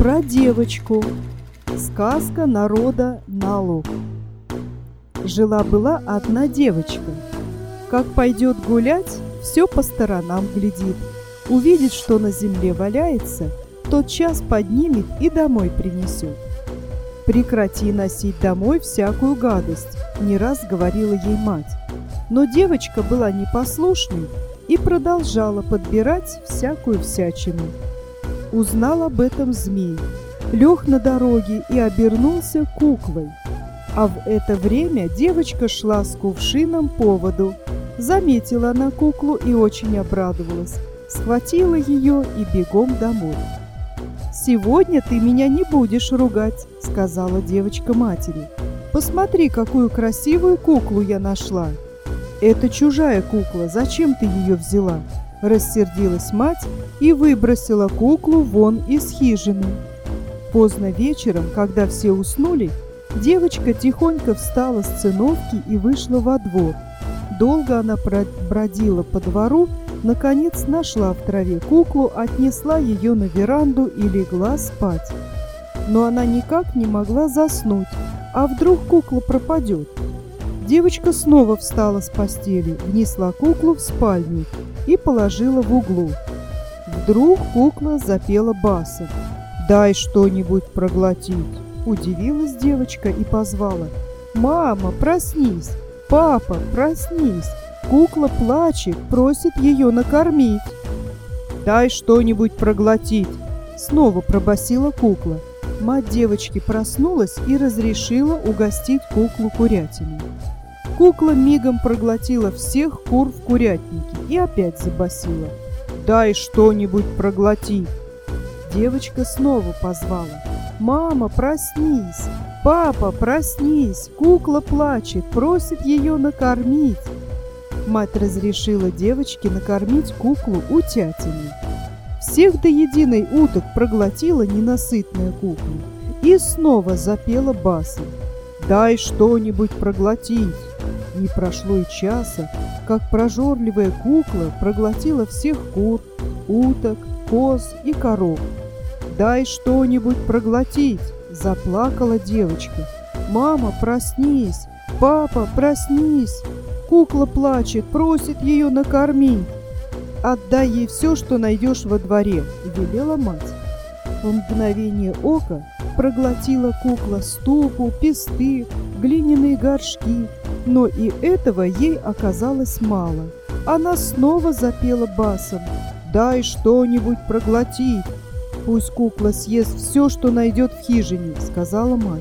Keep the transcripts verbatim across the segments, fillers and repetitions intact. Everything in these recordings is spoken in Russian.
Про девочку. Сказка народа Налу. Жила-была одна девочка. Как пойдет гулять, все по сторонам глядит. Увидит, что на земле валяется, тотчас поднимет и домой принесет. «Прекрати носить домой всякую гадость», — не раз говорила ей мать. Но девочка была непослушной и продолжала подбирать всякую всячину. Узнал об этом змей, лег на дороге и обернулся куклой. А в это время девочка шла с кувшином по воду. Заметила она куклу и очень обрадовалась, схватила ее и бегом домой. «Сегодня ты меня не будешь ругать», — сказала девочка матери. «Посмотри, какую красивую куклу я нашла». «Это чужая кукла, зачем ты ее взяла?» Рассердилась мать и выбросила куклу вон из хижины. Поздно вечером, когда все уснули, девочка тихонько встала с циновки и вышла во двор. Долго она бродила по двору, наконец нашла в траве куклу, отнесла ее на веранду и легла спать. Но она никак не могла заснуть, а вдруг кукла пропадет. Девочка снова встала с постели, внесла куклу в спальню и положила в углу. Вдруг кукла запела басом. «Дай что-нибудь проглотить!» Удивилась девочка и позвала. «Мама, проснись! Папа, проснись! Кукла плачет, просит ее накормить!» «Дай что-нибудь проглотить!» Снова пробасила кукла. Мать девочки проснулась и разрешила угостить куклу курятиной. Кукла мигом проглотила всех кур в курятнике и опять забасила. «Дай что-нибудь проглотить!» Девочка снова позвала. «Мама, проснись! Папа, проснись! Кукла плачет, просит ее накормить!» Мать разрешила девочке накормить куклу утятиной. Всех до единой уток проглотила ненасытная кукла и снова запела басом. «Дай что-нибудь проглотить!» Не прошло и часа, как прожорливая кукла проглотила всех кур, уток, коз и коров. «Дай что-нибудь проглотить!» — заплакала девочка. «Мама, проснись! Папа, проснись! Кукла плачет, просит ее накормить!» «Отдай ей все, что найдешь во дворе!» — велела мать. В мгновение ока проглотила кукла ступу, песты, глиняные горшки, но и этого ей оказалось мало. Она снова запела басом. «Дай что-нибудь проглотить!» «Пусть кукла съест все, что найдет в хижине», — сказала мать.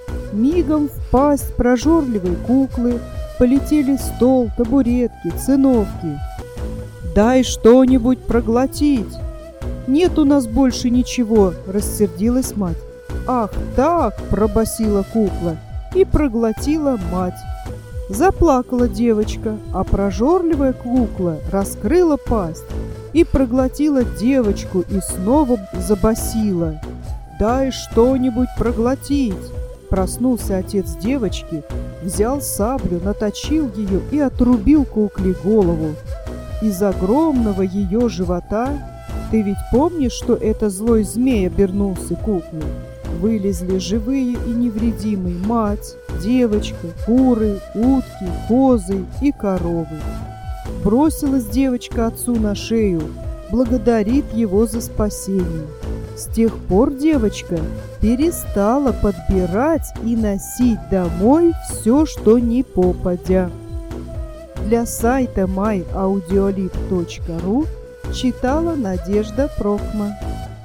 Мигом в пасть прожорливой куклы полетели стол, табуретки, циновки. «Дай что-нибудь проглотить!» «Нет у нас больше ничего», — рассердилась мать. «Ах так!» — пробасила кукла и проглотила мать. Заплакала девочка, а прожорливая кукла раскрыла пасть и проглотила девочку и снова забасила. «Дай что-нибудь проглотить!» Проснулся отец девочки, взял саблю, наточил ее и отрубил кукле голову. Из огромного ее живота, ты ведь помнишь, что это злой змей обернулся куклой, вылезли живые и невредимые мать, девочка, куры, утки, козы и коровы. Бросилась девочка отцу на шею, благодарит его за спасение. С тех пор девочка перестала подбирать и носить домой все, что ни попадя. Для сайта май аудиолиб точка ру читала Надежда Прокма.